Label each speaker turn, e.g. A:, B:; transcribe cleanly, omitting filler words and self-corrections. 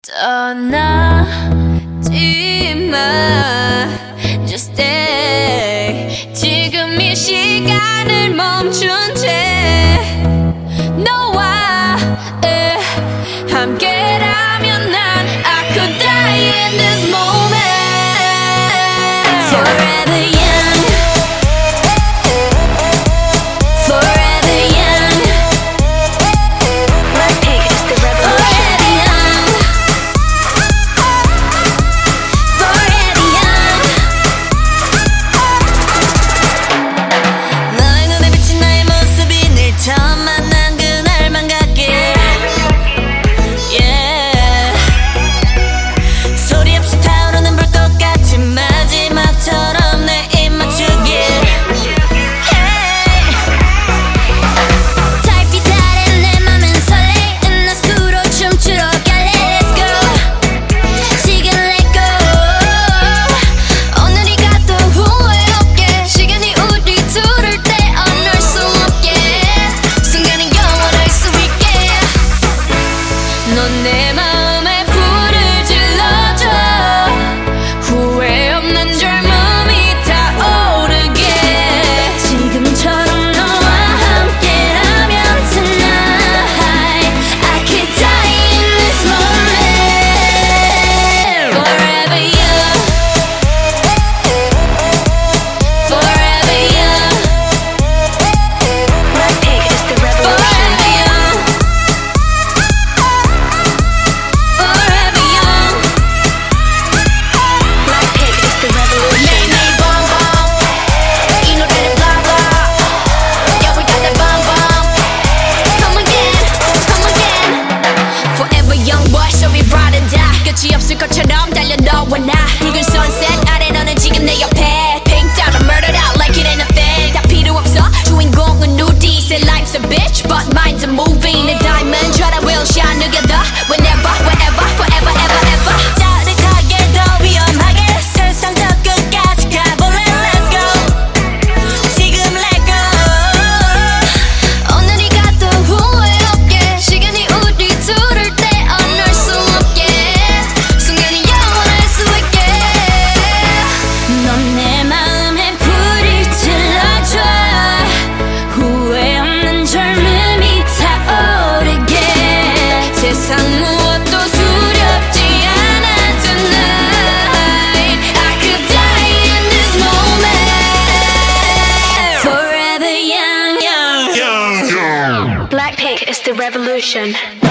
A: 떠나지 마 Just stay 지금 이 시간을 멈춘 채 너와 함께라면 난 I could die in this moment Forever young Forever young Blackpink is the revolution 넌 내 마음에 불을 질러줘 후회 없는 젊음이 타오르게 지금처럼 너와 함께라면 tonight I could die in this moment Forever young Forever young Blackpink is the revolution 끝이 없을 것처럼 달려 너와 나 붉은 sunset 아래 너는 지금 내 옆에 Pink diamond murdered out like it ain't a thing 다 필요 없어 주인공은 우리 Say life's a bitch but mine's a movie 내 diamond try to will shine together Whenever, wherever, forever, ever, ever 짜릿하게 더 위험하게 세상 저 끝까지 가볼래 Let's go 지금 let go 오늘이 가도 후회 없게 시간이 우리 둘을 떼어놓을 수 없게 넌 내 마음에 불을 질러줘 후회 없는 젊음이 타오르게 세상 무엇도 두렵지 않아 tonight I could die in this moment Forever young Blackpink is the revolution